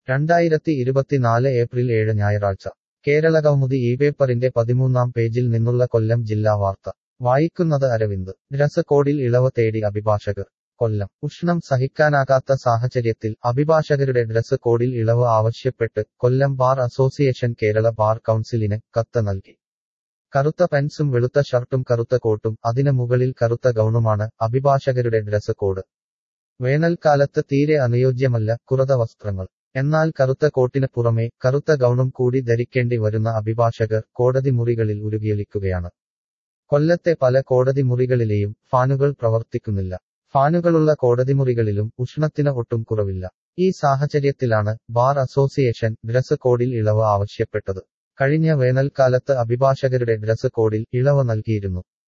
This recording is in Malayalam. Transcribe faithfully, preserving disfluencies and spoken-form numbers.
രണ്ടായിരത്തി ഇരുപത്തിനാല് ഏപ്രിൽ ഏഴ് ഞായറാഴ്ച കേരളകൗമുദി ഈ പേപ്പറിന്റെ പതിമൂന്നാം പേജിൽ നിന്നുള്ള കൊല്ലം ജില്ലാ വാർത്ത വായിക്കുന്നത് അരവിന്ദ് ഡ്രസ് കോഡിൽ ഇളവ് തേടി അഭിഭാഷകർ കൊല്ലം ഉഷ്ണം സഹിക്കാനാകാത്ത സാഹചര്യത്തിൽ അഭിഭാഷകരുടെ ഡ്രസ് കോഡിൽ ഇളവ് ആവശ്യപ്പെട്ട് Kollam bar association Kerala bar കൗൺസിലിന് കത്ത് നൽകി കറുത്ത പെൻസും വെളുത്ത ഷർട്ടും കറുത്ത കോട്ടും അതിന് മുകളിൽ കറുത്ത ഗൗണുമാണ് അഭിഭാഷകരുടെ ഡ്രസ് കോഡ് വേനൽക്കാലത്ത് തീരെ അനുയോജ്യമല്ല കുറുത വസ്ത്രങ്ങൾ എന്നാൽ കറുത്ത കോട്ടിന് പുറമെ കറുത്ത ഗൗണും കൂടി ധരിക്കേണ്ടി വരുന്ന അഭിഭാഷകർ കോടതി മുറികളിൽ ഉരുകിയൊലിക്കുകയാണ് കൊല്ലത്തെ പല കോടതി മുറികളിലെയും ഫാനുകൾ പ്രവർത്തിക്കുന്നില്ല ഫാനുകളുള്ള കോടതിമുറികളിലും ഉഷ്ണത്തിന് ഒട്ടും കുറവില്ല ഈ സാഹചര്യത്തിലാണ് ബാർ അസോസിയേഷൻ ഡ്രസ് കോഡിൽ ഇളവ് ആവശ്യപ്പെട്ടത് കഴിഞ്ഞ വേനൽക്കാലത്ത് അഭിഭാഷകരുടെ ഡ്രസ് കോഡിൽ ഇളവ് നൽകിയിരുന്നു